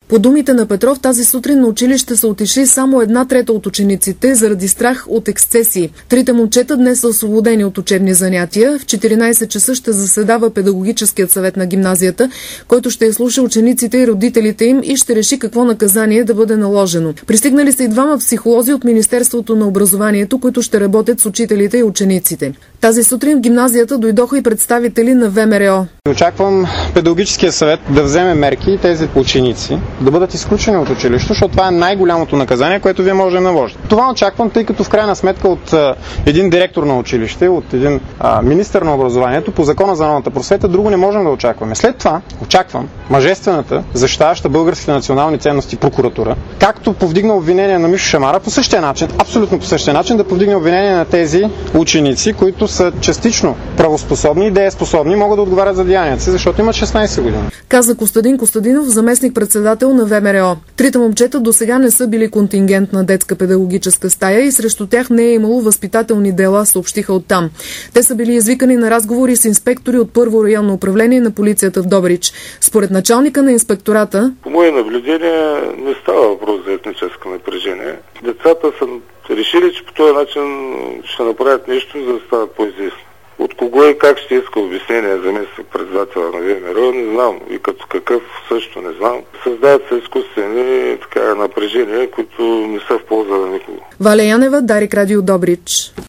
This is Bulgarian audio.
По думите на Петров, тази сутрин на училище са отишли само 1/3 от учениците заради страх от ексцесии. 3 момчета днес са освободени от учебни занятия. В 14 часа ще заседава педагогическият съвет на гимназията, който ще изслуша учениците и родителите им и ще реши какво наказание да бъде наложено. Пристигнали са и 2 психолози от Министерството на образованието, които ще работят с учителите и учениците. Тази сутрин в гимназията дойдоха и представители на ВМРО. Очаквам педагогическия съвет да вземе мерки и тези ученици да бъдат изключени от училището, защото това е най-голямото наказание, което вие може да наложите. Това очаквам, тъй като в крайна сметка от един директор на училище, от един министър на образованието, по закона за народната просвета, друго не можем да очакваме. След това очаквам мъжествената, защитаваща българските национални ценности прокуратура, както повдигна обвинение на Мишо Шамара, по същия начин, абсолютно по същия начин, да повдигне обвинение на тези ученици, които са частично правоспособни и дееспособни, могат да отговарят за деянията си, защото имат 16 години. Каза Костадин Костадинов, заместник-председател на ВМРО. 3 момчета досега не са били контингент на детска педагогическа стая и срещу тях не е имало възпитателни дела, съобщиха оттам. Те са били извикани на разговори с инспектори от Първо районно управление на полицията в Добрич. Според началника на инспектората, по мое наблюдение не става въпрос за етническо напрежение. Децата са решили, че по този начин ще направят нещо, за да стават по-известни. От кого и как ще иска обяснение заместник-председателя на ВМРО, не знам. И като какъв също не знам. Създават се изкуствени напрежения, които не са в полза на никого. Валя Янева, Дарик Радио Добрич.